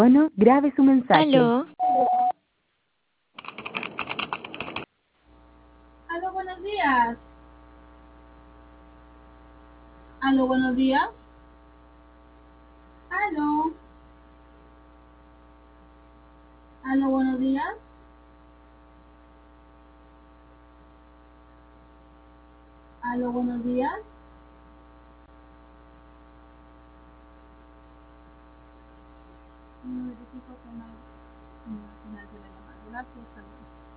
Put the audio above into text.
Bueno, grabe su mensaje. Aló, Aló, buenos días. Aló, buenos días. Aló. Aló, buenos días. Aló, buenos días. No verifico que no hay señal de la llamada. Gracias. Aló.